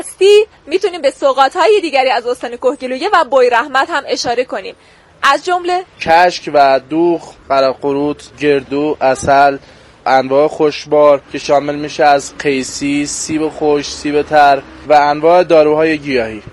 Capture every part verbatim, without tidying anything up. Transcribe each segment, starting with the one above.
هستی میتونیم به سوغات‌های دیگری از استان کهگیلویه و بویراحمد هم اشاره کنیم، از جمله کشک و دوغ، قراقروت، گردو، عسل، انواع خوشبار که شامل میشه از قیسی، سیب خوش، سیب تر و انواع داروهای گیاهی.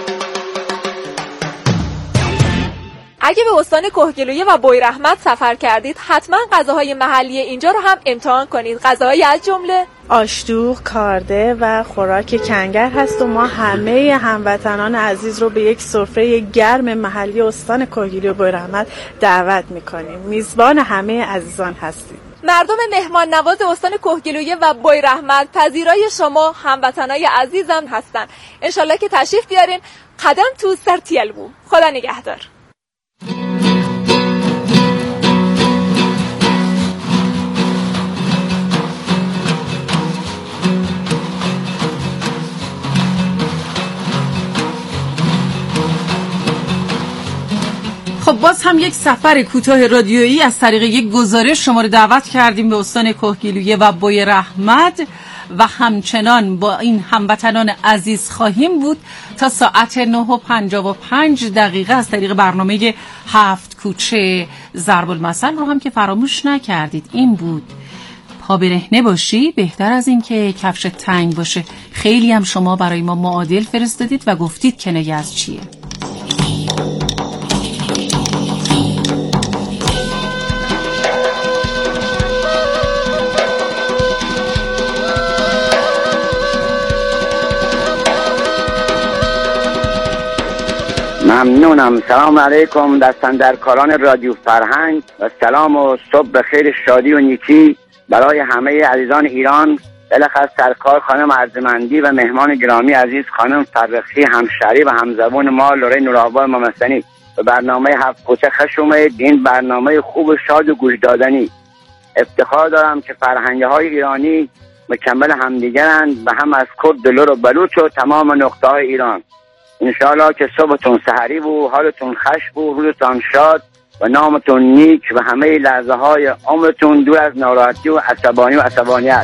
اگه به استان کهگیلویه و بویراحمد سفر کردید حتما غذاهای محلی اینجا رو هم امتحان کنید. غذاهای از جمله آشدوغ، کارده و خوراک کنگر هست و ما همه هموطنان عزیز رو به یک سفره گرم محلی استان کهگیلویه و بویراحمد دعوت میکنیم. میزبان همه عزیزان هستیم. مردم مهمان نواز استان کهگیلویه و بویراحمد پذیرای شما هموطنای عزیزم هستن. انشالله که تشریف بیارین. قدم تو سر تیلبو. خدا نگهدار. خب باز هم یک سفر کوتاه رادیویی از طریق یک گزارش شما رو دعوت کردیم به استان کهگیلویه و بویراحمد و همچنان با این هموطنان عزیز خواهیم بود تا ساعت نه و پنجاه و پنج دقیقه از طریق برنامه هفت کوچه. ضرب المثل رو هم که فراموش نکردید، این بود پا برهنه باشی بهتر از این که کفش تنگ باشه. خیلی هم شما برای ما معادل فرستادید و گفتید کنایه از چیه. ممنونم. سلام علیکم دستاندرکاران رادیو فرهنگ و سلام و صبح بخیر، شادی و نیکی برای همه عزیزان ایران، بالاخص سرکار خانم ارجمندی و مهمان گرامی عزیز خانم فرخی همشهری و همزبان ما لوره نورآباد ممسنی به برنامه هفت کوچه خوش اومدید. این برنامه خوب و شاد و گوش دادنی. افتخار دارم که فرهنگ‌های ایرانی مکمل همدیگرند و هم از کرد، لور و بلوچ و تمام نقطه‌های ایران. انشاءالله که صبحتون سحری بو، حالتون خوش بو، روزتون شاد و نامتون نیک و همه لحظه های عمرتون دور از ناراحتی و عصبانی و عصبانیت.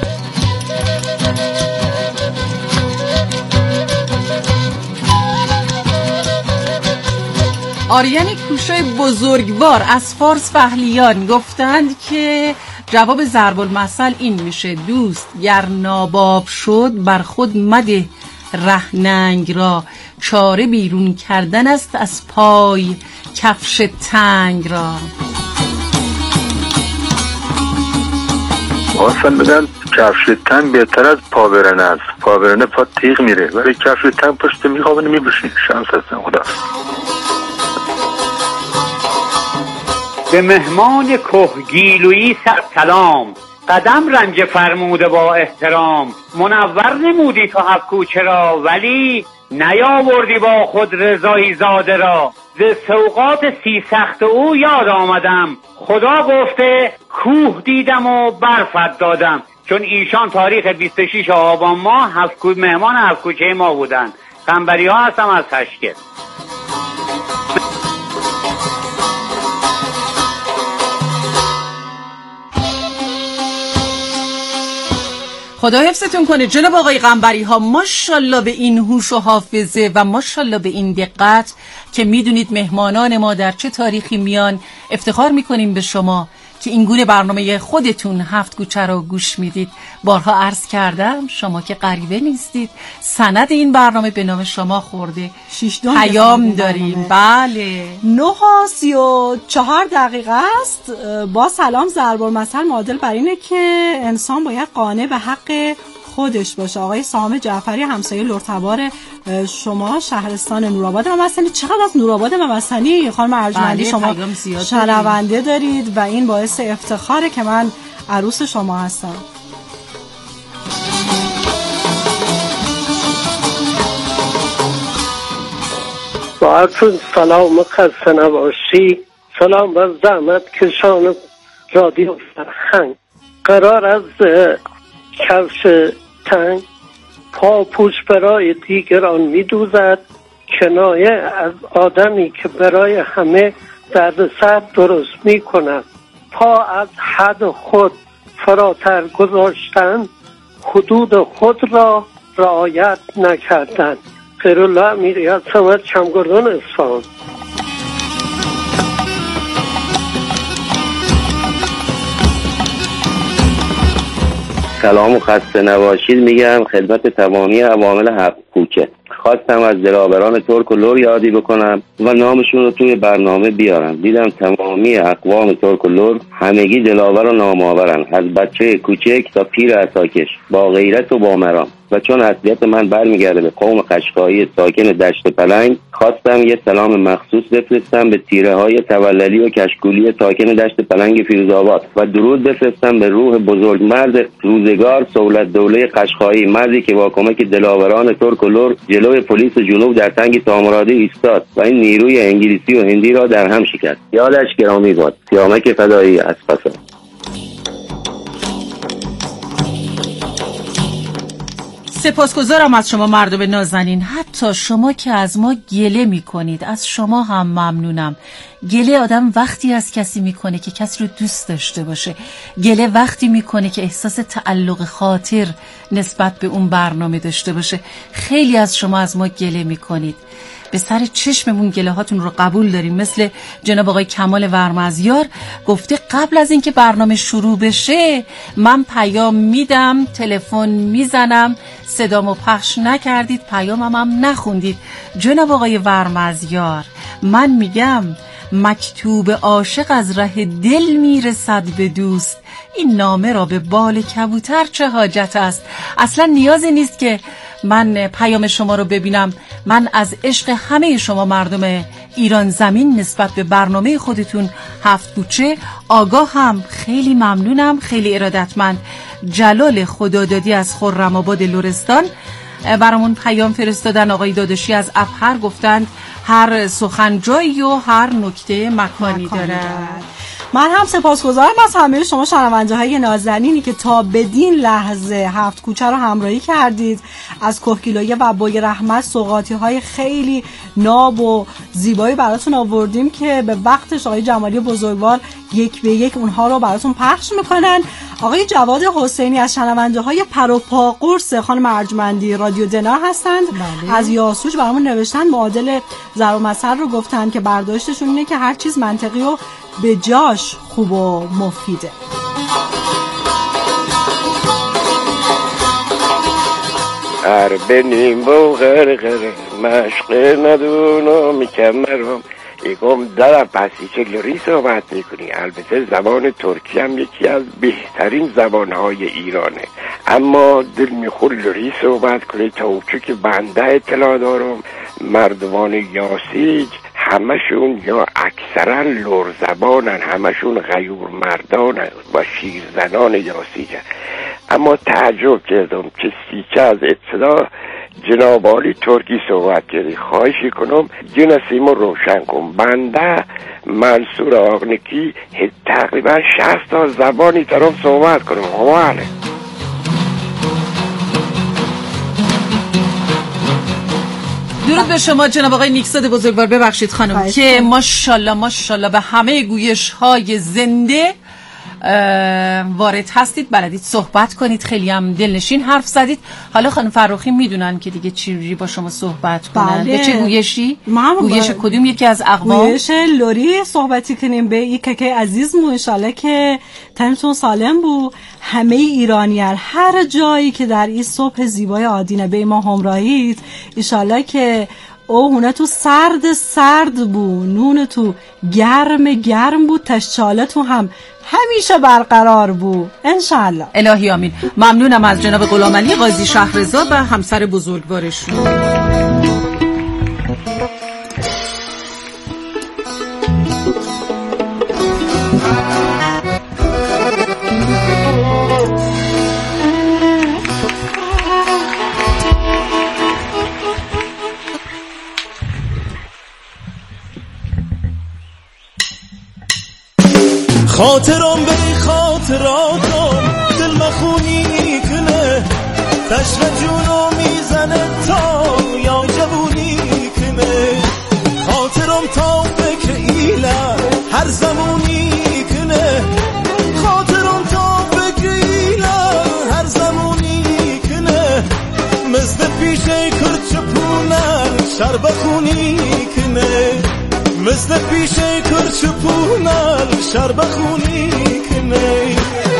آریان کوشای بزرگوار از فارس فهلیان گفتند که جواب ضرب المثل این میشه: دوست گر ناباب شد بر خود مده رهننگ را، چاره بیرون کردن است از پای کفش تنگ را. اصلا بدن کفش تنگ بهتر از پا برنه است. پا برنه پا تیغ میره ولی کفش تنگ پشت میخوابه نمیبوشی. شمس هستم. خدا به مهمان کهگیلویی سلام، قدم رنج فرموده با احترام. منور نمودی تو هفت کوچه را، ولی نیاوردی با خود رضایی زاده را. ز سوغات سی سخت او یاد آمدم، خدا گفته کوه دیدم و برفت دادم. چون ایشان تاریخ بیست و شش آبان ماه هفت کوچه مهمان هفت کوچه ما بودن. قنبری ها هستم از تشکر. خدا حفظتون کنه جناب آقای قنبری ها. ماشاءالله به این هوش و حافظه و ماشاءالله به این دقت که میدونید مهمانان ما در چه تاریخی میان. افتخار میکنیم به شما که این گونه برنامه خودتون هفت کوچه رو گوش میدید. بارها عرض کردم شما که غریبه نیستید، سند این برنامه به نام شما خورده. پیام داریم. بله نه و سی و چهار دقیقه است. با سلام ضرب المثل معادل بر اینه که انسان باید قانع به حق خودش باشه. آقای سام جعفری همسایه لرتبار شما شهرستان نورآباد ممسنی. چقدر از نورآباد ممسنی خانم ارجمندی شما شنونده دارید و این باعث افتخاره که من عروس شما هستم. با عرض سلام و خسته نباشی. سلام و زحمت کشان رادیو فرهنگ. قرار از کفش تنگ پا پوش برای دیگران می دوزد، کنایه از آدمی که برای همه دردسر درست می کند. پا از حد خود فراتر گذاشتن، حدود خود را رعایت نکردن. خیرالله امیری هستم از چمگردان اصفهان. سلام و خسته نباشید میگم خدمت تمامی عوامل هفت کوچه. خواستم از دلاوران ترک و لر یادی بکنم و نامشون رو توی برنامه بیارم. دیدم تمامی اقوام ترک و لر همگی دلاور و نامآورن، از بچه کوچک تا پیر عصاکش، با غیرت و با مرام. و چون اصلیت من برمیگرده به قوم قشقایی ساکن دشت پلنگ، خواستم یه سلام مخصوص بفرستم به تیره های توللی و کشکولی ساکن دشت پلنگ فیروزآباد و درود بفرستم به روح بزرگ مرد روزگار سولت دوله قشقایی، مردی که با کمک دلاوران ترک و لر جلوی پلیس جنوب در تنگ تامرادی ایستاد و این نیروی انگلیسی و هندی را در هم شکست. یادش گرامی باد. سیامک فدایی از فساد. سپاسگزارم از شما مردم نازنین. حتی شما که از ما گله می کنید، از شما هم ممنونم. گله آدم وقتی از کسی میکنه که کسی رو دوست داشته باشه. گله وقتی میکنه که احساس تعلق خاطر نسبت به اون برنامه داشته باشه. خیلی از شما از ما گله میکنید، به سر چشممون گله هاتون رو قبول داریم. مثل جناب آقای کمال ورمزیار گفته قبل از اینکه برنامه شروع بشه من پیام میدم، تلفن میزنم، صدامو پخش نکردید، پیامم هم نخوندید. جناب آقای ورمزیار، من میگم مکتوب عاشق از ره دل میرسد به دوست، این نامه را به بال کبوتر چه حاجت است؟ اصلا نیازی نیست که من پیام شما رو ببینم. من از عشق همه شما مردم ایران زمین نسبت به برنامه خودتون هفت کوچه آگاه هم. خیلی ممنونم، خیلی ارادتمند. جلال خدادادی از خرم‌آباد لرستان برامون پیام فرستادن. آقای داداشی از افهر گفتند هر سخن جایی و هر نکته مکانی دارد. من هم سپاسگزارم از همه شما شنونده های نازنینی که تا بدین لحظه هفت کوچه رو همراهی کردید. از کهگیلویه و بوی رحمت سوغاتی های خیلی ناب و زیبایی براتون آوردیم که به وقتش آقای جمالی بزرگوار یک به یک اونها رو براتون پخش میکنن. آقای جواد حسینی از شنونده های پروپا قرص خانم ارجمندی رادیو دنا هستند. بله. از یاسوج برامون نوشتن معادل ضرب مثل رو گفتن که برداشتشون اینه که هر چیز منطقی و به جاش خوب و مفیده. هر بنیم و غرغر مشق ندونم میکمرم یکم در پسیچلری صحبت میکنی. البته زبان ترکی هم یکی از بهترین زبانهای ایرانه، اما دل میخور لری صحبت کنی. تا اوچه که بنده اطلاع دارم مردمان یاسیج همشون یا اکثرا لر زبانن، همشون غیور مردانن و شیرزنان یاسیجن. اما تعجب کردم که سیچه از ابتدا جناب عالی ترکی صحبت کردی. خواهشی کنم جنسیمو روشن کن. بنده منصور آقنکی تقریبا شصت تا زبانی ترم صحبت کنم. حواله درود به شما جناب آقای نیکزاد بزرگوار. ببخشید خانم که ماشاءالله ماشاءالله به همه گویش های زنده وارد هستید، بلدید صحبت کنید، خیلی هم دلنشین حرف زدید. حالا خانم فرخی میدونن که دیگه چجوری با شما صحبت کنن. به چه گویشی؟ گویش با... کدوم یکی از اقوام؟ گویش لری صحبتی کنیم به یک که عزیز مو. انشالله که تنتون سالم بو. همه ایرانیان هر جایی که در این صبح زیبای آدینه به ما همراهید، انشالله که او هونه تو سرد سرد بو، نون تو گرم گرم بود، تشچاله تو هم همیشه برقرار بو انشالله. الهی آمین. ممنونم از جناب غلامعلی قاضی شهرزاد و همسر بزرگوارشون. خاطرم به خاطراتم دل مخونی کنه، تشم جونو میزنه تا یا جوونی کنه. خاطرم تا فکر ایله هر زمونی کنه، خاطرم تا فکر ایله هر زمونی کنه. کرچپونن شر بخونی کنه مثل پیشه کرچپونن شر بخونی کنه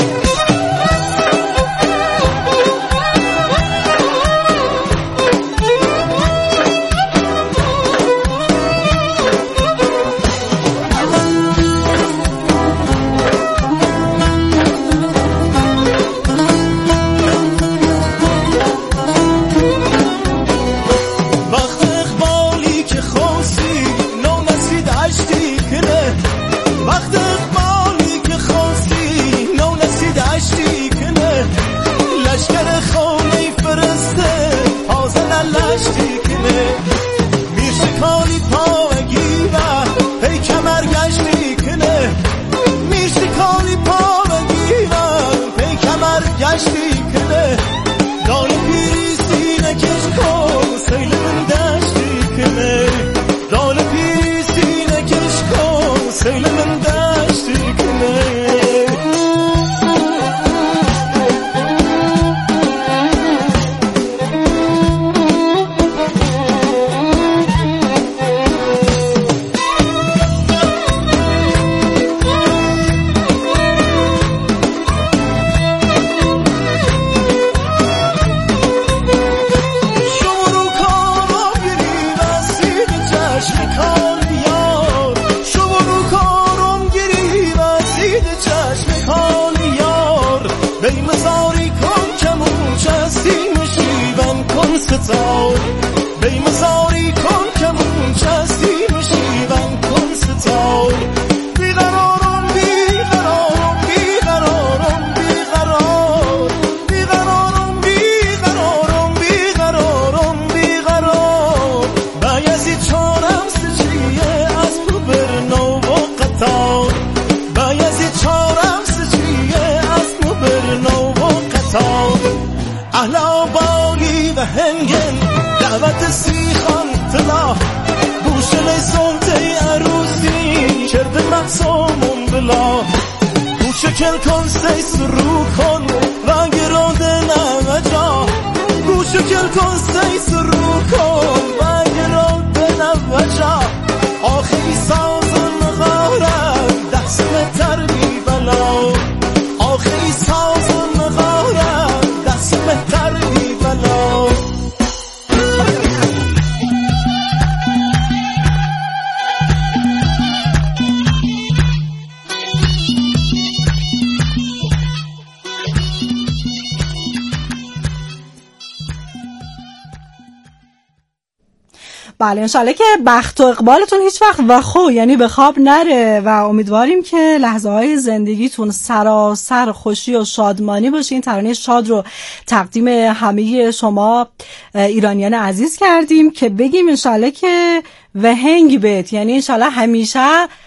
بله انشالله که بخت و اقبالتون هیچ وقت وخو یعنی به خواب نره و امیدواریم که لحظه های زندگیتون سراسر خوشی و شادمانی باشه. این ترانه شاد رو تقدیم همه شما ایرانیان عزیز کردیم که بگیم انشالله که وهنگ بید، یعنی انشالله همیشه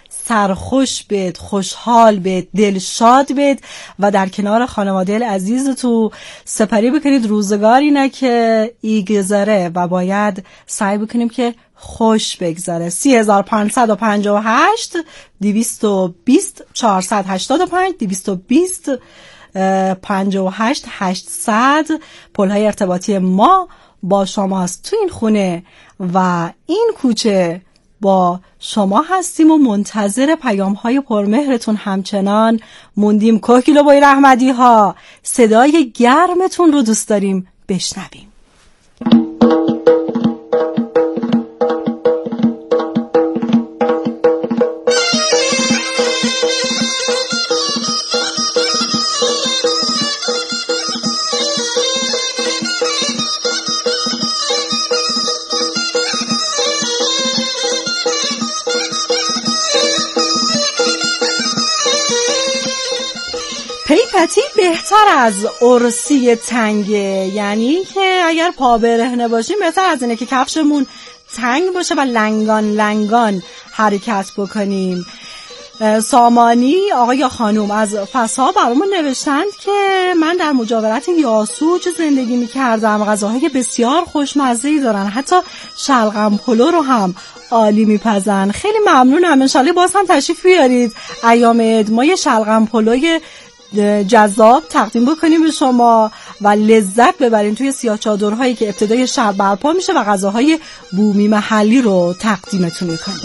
سرخوش بید، خوشحال بید، دل شاد بید و در کنار خانواده عزیز تو سپری بکنید. روزگاری نه که ای گذره و باید سعی بکنیم که خوش بگذره. سی هزار پانصد و پنجاه و هشت دویست و بیست چهارصد و هشتاد و پنج دویست و بیست پنجاه و هشت هشتصد پلهای ارتباطی ما با شماست. تو این خونه و این کوچه با شما هستیم و منتظر پیام های پرمهرتون همچنان موندیم. کوهگیلوی رحمدی ها صدای گرمتون رو دوست داریم بشنویم. پیپتی بهتر از ارسی تنگه، یعنی که اگر پا برهنه باشیم بهتر از اینه که کفشمون تنگ باشه و لنگان لنگان حرکت بکنیم. سامانی آقا یا خانوم از فسا برامون نوشتند که من در مجاورت یاسوج زندگی میکردم، غذاهای بسیار خوشمزه‌ای دارن، حتی شلغم پلو رو هم عالی میپزن. خیلی ممنونم، انشالله باز هم تشریف بیارید ایام عید، ما یه شلغم پلوی جذاب تقدیم بکنیم به شما و لذت ببرین توی سیاه چادرهایی که ابتدای شهر برپا میشه و غذاهای بومی محلی رو تقدیمتون میکنیم.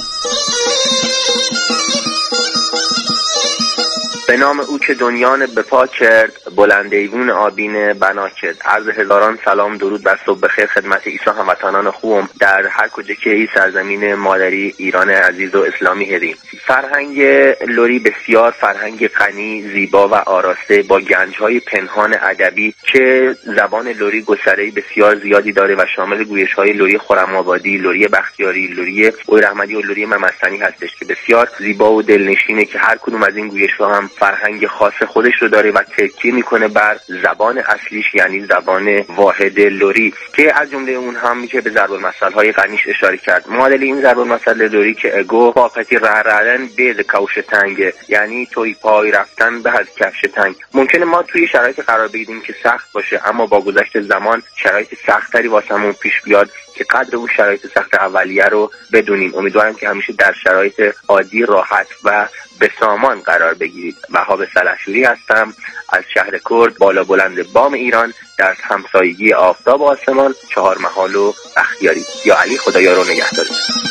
به نام او که دنیان بپا کرد، بلند ایوون آبین بنا کرد. عرض هزاران سلام درود بر صبح بخیر خدمت عیسی هموطنان خوبم در هر کجا که این سرزمین مادری ایران عزیز و اسلامی هستیم. فرهنگ لری بسیار فرهنگ غنی، زیبا و آراسته با گنج‌های پنهان ادبی که زبان لری گستره بسیار زیادی داره و شامل گویش‌های لری خرم‌آبادی، لری بختیاری، لری اویرحمدی و لری ممستانی هستش که بسیار زیبا و دلنشینه که هر کدوم از این گویش‌ها هم فرهنگ خاص خودش رو داره و تکیه میکنه بر زبان اصلیش یعنی زبان واحد لری که از جمله اون هم میشه به ضرب المثل های غنیش اشاره کرد. معادل این ضرب المثل لری که اگو پاپتی رهرن به کفش تنگ یعنی توی پای رفتن به از کفش تنگ. ممکنه ما توی شرایط قرار بگیریم که سخت باشه اما با گذشت زمان شرایط سخت‌تری واسمون پیش بیاد که قدر اون شرایط سخت اولیه رو بدونیم. امیدوارم که همیشه در شرایط عادی، راحت و به سامان قرار بگیرید. وهاب سلحشوری هستم از شهر کرد بالا بلند بام ایران در همسایگی آفتاب آسمان چهار محال و بختیاری. یا علی خدایا رو نگهدار.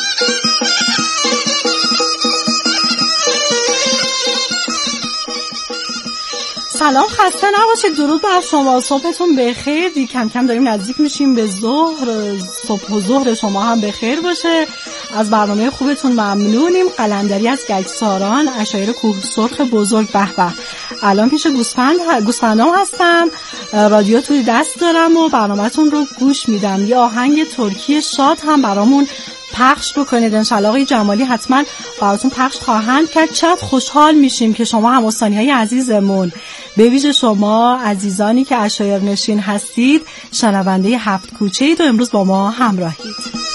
سلام، خسته نباشید. درود بر شما، صبحتون بخیر. دی کم کم داریم نزدیک میشیم به ظهر. صبح و ظهر شما هم بخیر باشه. از برنامه خوبتون ممنونیم. قلندری از گلساران، اشایر کوه سرخ بزرگ. به به. الان پیش گوسفند گوسفندام هستم، رادیو توی دست دارم و برنامه‌تون رو گوش میدم. یه آهنگ ترکی شاد هم برامون پخش بکنید انشالله. آقای جمالی حتما براتون پخش خواهند کرد. چقدر خوشحال میشیم که شما هم استانی‌های عزیزمون، به ویژه شما عزیزانی که اشایر نشین هستید، شنونده هفت کوچه اید و امروز با ما همراهید.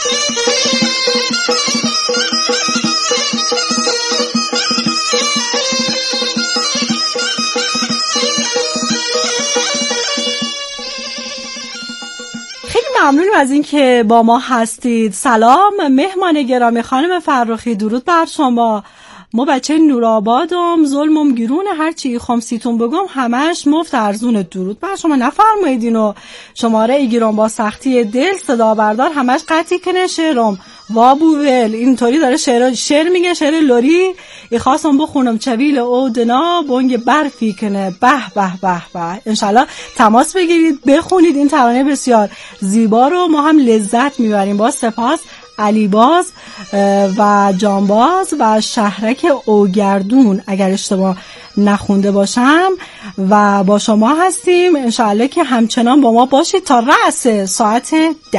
ممنونیم از این که با ما هستید. سلام مهمان گرامی خانم فرخی، درود بر شما. ما بچه نورآبادم، ظلمم گیرونه، هرچی خمسیتون بگم همش مفت ارزونه. درود بر شما. نفرمایید اینو شماره ایگیرم با سختی دل صدا بردار همش قطعی کنه شعرم وابوول اینطوری داره شعر شعر میگه، شعر لری. ای خواستم بخونم چویل اودنا بونگ برفی کنه. به به به به. انشالله تماس بگیرید بخونید این ترانه بسیار زیبا رو، ما هم لذت میبریم. با سپاس علیباز و جانباز و شهرک اوگردون اگر اشتباه نخونده باشم و با شما هستیم. انشالله که همچنان با ما باشید تا رأس ساعت ده.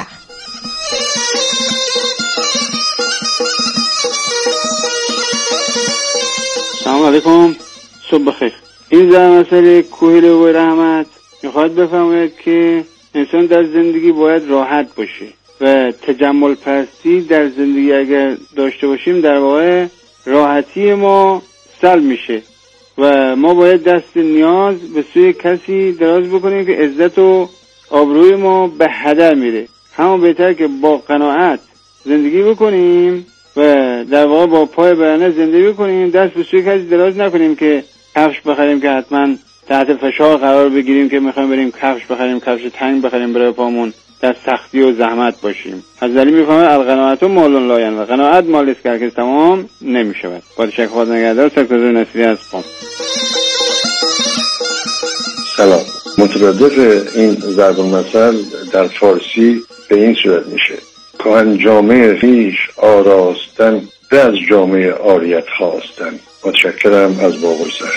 سلام علیکم، صبح بخیر. این زن مسئله کوهیل و رحمت میخواد بفهمید که انسان در زندگی باید راحت باشه و تجمل پرستی در زندگی اگر داشته باشیم در واقع راحتی ما سلب میشه و ما باید دست نیاز به سوی کسی دراز بکنیم که عزت و آبروی ما به هدر میره. همون بهتر که با قناعت زندگی بکنیم و در واقع با پای برهنه زندگی بکنیم، دست به سوی کسی دراز نکنیم که کفش بخریم که حتما تحت فشار قرار بگیریم که میخوایم بریم کفش بخریم، کفش تنگ بخریم برای پامون، در سختی و زحمت باشیم. از علی میفهمه القناعت و مالون لاین و قناعت مال است که تمام نمیشود. پادشاه خود نگهدار. سکتر نصیری از پام. سلام. مترادف این ضرب المثل در فارسی به این صورت میشه: کهن جامعه خویش آراستن به از جامعه عاریت خواستن. متشکرم از باقرسر.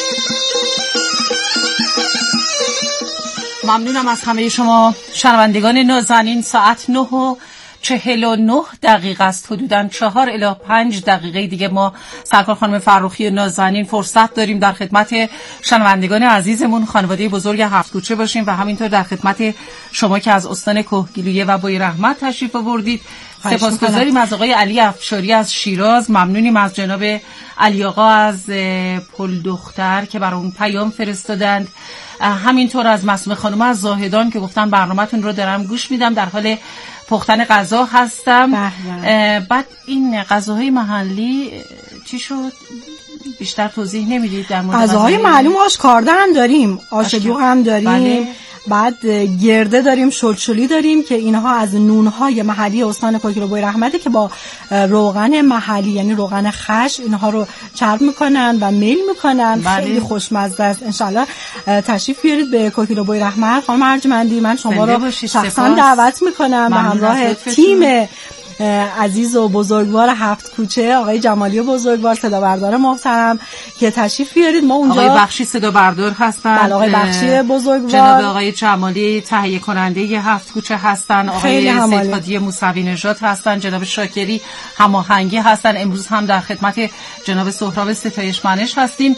ممنونم از همه شما شنوندگان نازنین. ساعت نه و چهل و نه دقیقه است. حدوداً چهار الی پنج دقیقه دیگه ما سرکار خانم فرخی نازنین فرصت داریم در خدمت شنوندگان عزیزمون، خانواده بزرگ هفت کوچه باشیم و همینطور در خدمت شما که از استان کهگیلویه و بوی رحمت تشریف آوردید. سپاسگزاریم از آقای علی افشاری از شیراز، ممنونیم از جناب علی آقا از پل دختر که برای اون پیام فرستادند، همینطور از معصومه خانم از زاهدان که گفتن برنامه‌تون رو دارم گوش میدم، در حال پختن غذا هستم. بعد این غذاهای محلی چی شد؟ بیشتر توضیح نمیدید در مورد غذاهای معلوم؟ آشکارده هم داریم، آشدو هم داریم، بله. بعد گرده داریم، شلشلی داریم که اینها از نونهای محلی استان کوکیلوبوی رحمته که با روغن محلی یعنی روغن خش اینها رو چرب میکنن و میل میکنن. بله. خیلی خوشمزه است. انشالله تشریف بیارید به کوکیلوبوی رحمت. خانم ارجمندی من شما رو شخصا دعوت میکنم به همراه تیم عزیز و بزرگوار هفت کوچه، آقای جمالی بزرگوار صدا بردار محترم که تشریف بیارید. ما اونجا آقای بخشی صدا بردار هستن، بله آقای بخشی بزرگوار، جناب آقای جمالی تهیه کننده هفت کوچه هستن، آقای سیدفادی موسوی نژاد هستن، جناب شاکری هماهنگی هستن. امروز هم در خدمت جناب سهراب ستایش منش هستیم.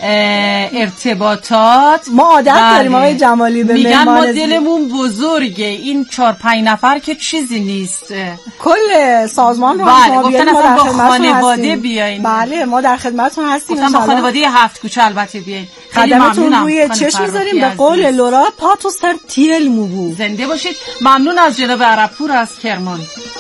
ارتباطات ما عادت داریم آقای جمالی به میگن ما دلمون بزرگه، این چهار پنج نفر که چیزی نیست، کل سازمان رو بله. ما گفتن اصلا با خانواده بیاین. بله ما در خدمتتون هستیم. گفتن با خانواده هفت کوچه البته بیاین. خدمتتون روی چشم میذاریم. به قول لورا پا تو سر تیل موبو. زنده باشید. ممنون از جناب عربپور از کرمان.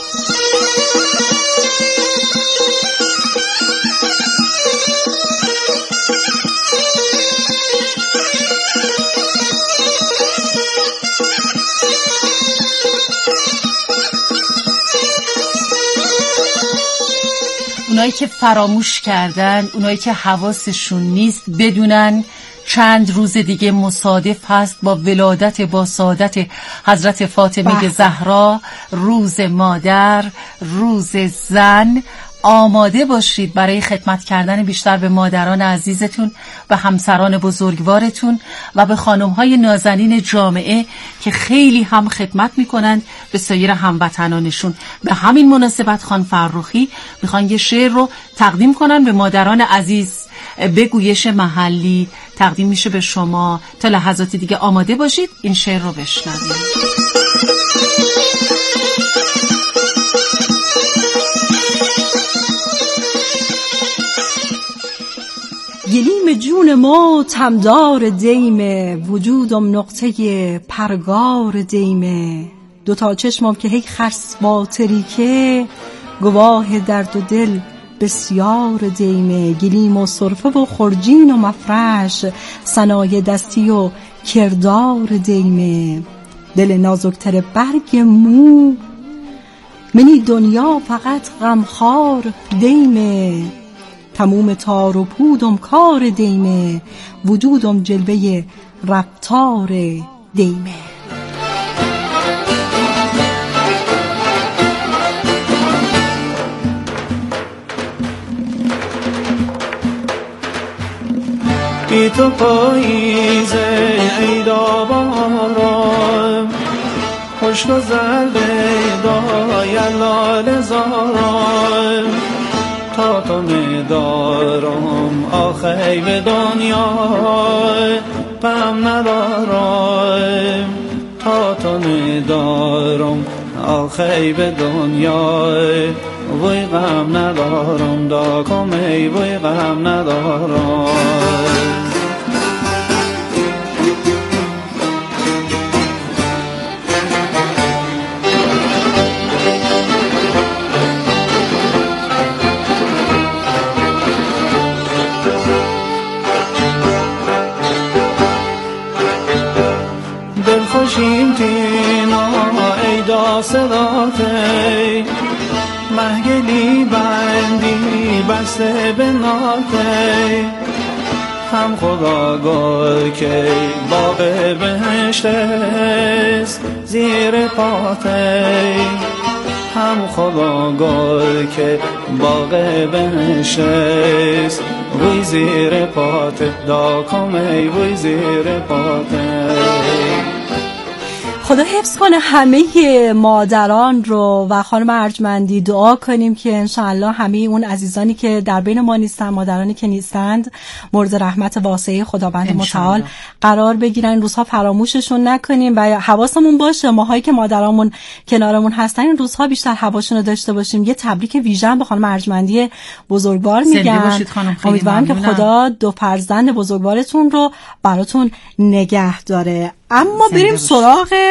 اونایی که فراموش کردن، اونایی که حواسشون نیست، بدونن چند روز دیگه مصادف هست با ولادت با سعادت حضرت فاطمه زهرا، روز مادر، روز زن. آماده باشید برای خدمت کردن بیشتر به مادران عزیزتون، به همسران بزرگوارتون و به خانم‌های نازنین جامعه که خیلی هم خدمت میکنند به سایر هموطنانشون. به همین مناسبت خان فرخی میخوان یه شعر رو تقدیم کنن به مادران عزیز، به گویش محلی تقدیم میشه به شما. تا لحظات دیگه آماده باشید این شعر رو بشنوید. گلیم جون ما تمدار دیمه، وجودم نقطه پرگار دیمه. دوتا چشمم که هی خرس باطری که، گواه درد و دل بسیار دیمه. گلیم و صرفه و خرجین و مفرش، صنایع دستی و کردار دیمه. دل نازکتر برگ مو، منی دنیا فقط غمخوار دیمه. تموم تار و پودم کار دیمه، وجودم جلوه رفتار دیمه. بی تو پاییزه ای داوارم، خوش گذر بیدای لال زارم. تا تو ندارم آخی به دنیا غم ندارم. تا تو ندارم آخی به دنیا وی غم ندارم. دا کمی وی غم ندارم. خوشیم تینا ای دا صداتی، محگلی بندی بسته به ناتی. هم خدا گل که باغ بهشت است زیر پاتی. هم خدا گل که باغ بهشت است وی زیر پات. دا کمی وی زیر پات. خدا حفظ کنه همه مادران رو و خانم ارجمندی دعا کنیم که انشاءالله همه اون عزیزانی که در بین ما نیستن، مادرانی که نیستند، مورد رحمت واسعه خداوند متعال قرار بگیرن. روزها فراموششون نکنیم و حواسمون باشه ماهایی که مادرامون کنارمون هستن این روزها بیشتر حواسشون رو داشته باشیم. یه تبریک ویژه به خانم ارجمندی بزرگوار میگم. امیدوارم که خدا دو فرزند بزرگوارتون رو براتون نگه داره. اما بریم سراغ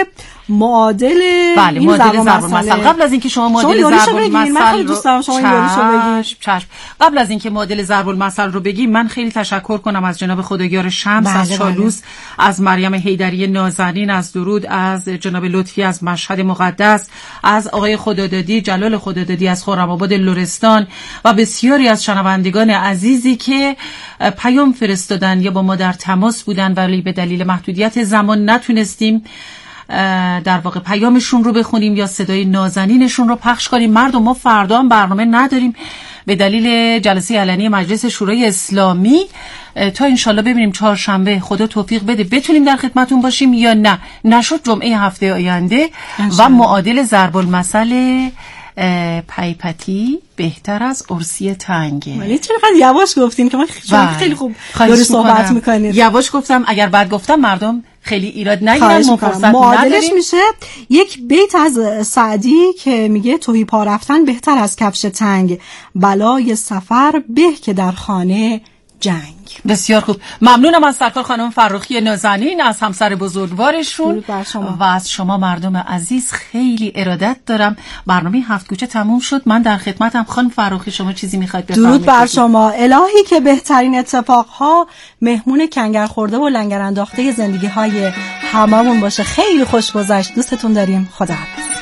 معادل بله این معادل ضرب ضرب المثل. قبل از اینکه شما معادل ضرب المثل من خیلی دوست دارم شما یوریشو بگید. چشم. قبل از اینکه معادل ضرب المثل رو بگیم، من خیلی تشکر کنم از جناب خدایار شمس، بله از چالوس، بله. از مریم حیدری نازنین از درود، از جناب لطفی از مشهد مقدس، از آقای خدادادی جلال خدادادی از خرم‌آباد لرستان و بسیاری از شنوندگان عزیزی که پیام فرستادن یا با ما در تماس بودن ولی به دلیل محدودیت زمان نتونستیم در واقع پیامشون رو بخونیم یا صدای نازنینشون رو پخش کنیم. مردم ما فردا هم برنامه نداریم به دلیل جلسه علنی مجلس شورای اسلامی، تا انشالله ببینیم چهارشنبه خدا توفیق بده بتونیم در خدمتون باشیم یا نه. نشد جمعه هفته آینده و معادل ضرب المثل پایپتی بهتر از ارسی تنگه. ولی چقدر یواش گفتین که ما خیلی خوب داری صحبت میکنید. یواش گفتم، اگر بعد گفتم مردم خیلی ایراد نگیرن. ما فرصت معادلش نداریم. میشه یک بیت از سعدی که میگه تهی پا رفتن بهتر از کفش تنگ، بلای سفر به که در خانه جنگ. بسیار خوب، ممنونم از سرکار خانم فرخی نازنین، از همسر بزرگوارشون و از شما مردم عزیز. خیلی ارادت دارم. برنامه هفت کوچه تموم شد، من در خدمتم. خانم فرخی شما چیزی میخواید بفرمایید؟ درود بر شما. الهی که بهترین اتفاقها مهمون کنگر خورده و لنگر انداخته زندگی های هممون باشه. خیلی خوش گذشت، دوستتون داریم. خداحافظ.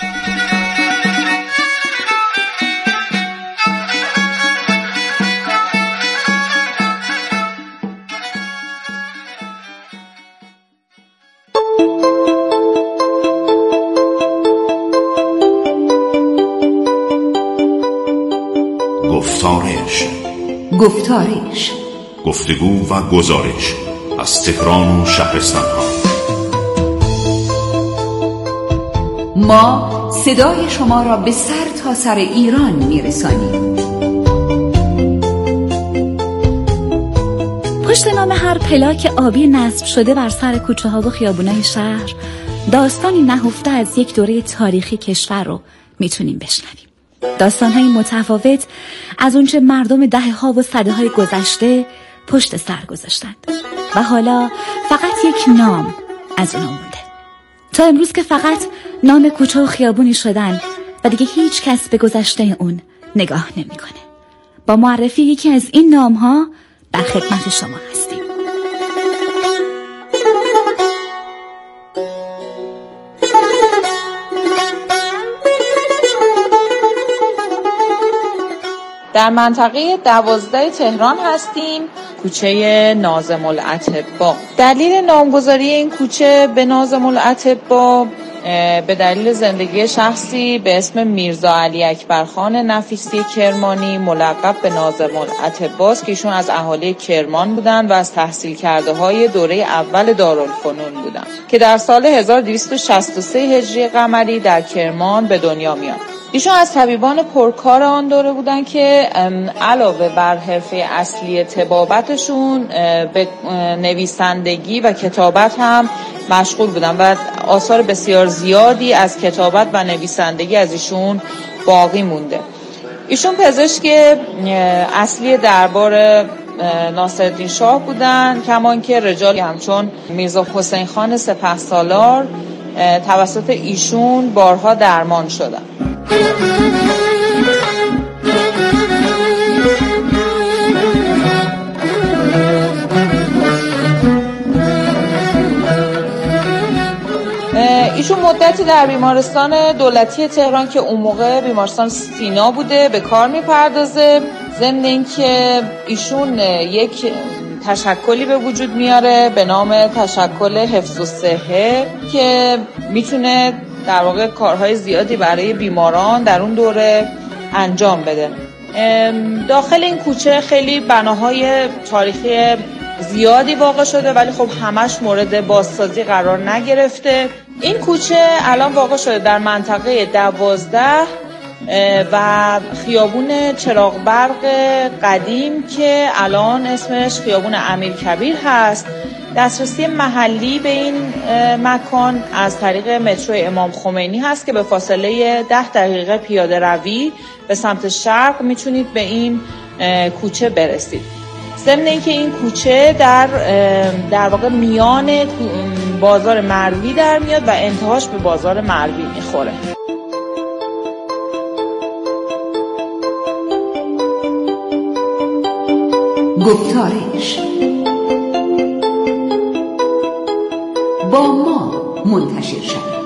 گفتارش گفتارش گفتگو و گزارش از تهران و شهرستان ها. ما صدای شما را به سر تا سر ایران میرسانیم. پشت نام هر پلاک آبی نصب شده بر سر کوچه ها و خیابونای شهر داستانی نهفته از یک دوره تاریخی کشور رو میتونیم بشنویم. داستان‌های متفاوت از اونچه مردم دهه‌ها و سده‌های گذشته پشت سر گذاشتند و حالا فقط یک نام از اونها مونده، تا امروز که فقط نام کوچه و خیابونی شدن و دیگه هیچ کس به گذشته اون نگاه نمی‌کنه. با معرفی یکی از این نام‌ها در خدمت شما هستیم. در منطقه دوازده تهران هستیم، کوچه ناظم الاطباء. دلیل نامگذاری این کوچه به ناظم الاطباء به دلیل زندگی شخصی به اسم میرزا علی اکبرخان نفیسی کرمانی ملقب به ناظم الاطباء که ایشون از اهالی کرمان بودن و از تحصیل کرده های دوره اول دارالفنون بودن که در سال هزار و دویست و شصت و سه هجری قمری در کرمان به دنیا میاد. ایشون از طبیبان پرکار آن دوره بودن که علاوه بر حرفه اصلی طبابتشون به نویسندگی و کتابت هم مشغول بودن و آثار بسیار زیادی از کتابت و نویسندگی از ایشون باقی مونده. ایشون پزشک اصلی دربار ناصرالدین شاه بودن، کمان که رجالی همچون میرزا حسین خان سپهسالار توسط ایشون بارها درمان شدن. ایشون مدتی در بیمارستان دولتی تهران که اون موقع بیمارستان سینا بوده به کار میپردازه، ضمن اینکه ایشون یک تشکلی به وجود میاره به نام تشکل حفظ الصحه که میتونه در واقع کارهای زیادی برای بیماران در اون دوره انجام بده. داخل این کوچه خیلی بناهای تاریخی زیادی واقع شده ولی خب همش مورد بازسازی قرار نگرفته. این کوچه الان واقع شده در منطقه دوازده و خیابون چراغ برق قدیم که الان اسمش خیابون امیرکبیر هست. دسترسی محلی به این مکان از طریق مترو امام خمینی هست که به فاصله ده دقیقه پیاده روی به سمت شرق میتونید به این کوچه برسید. ضمن اینکه این کوچه در در واقع میان بازار مروی در میاد و انتهاش به بازار مروی میخوره. گفتارش با ما منتشر شد.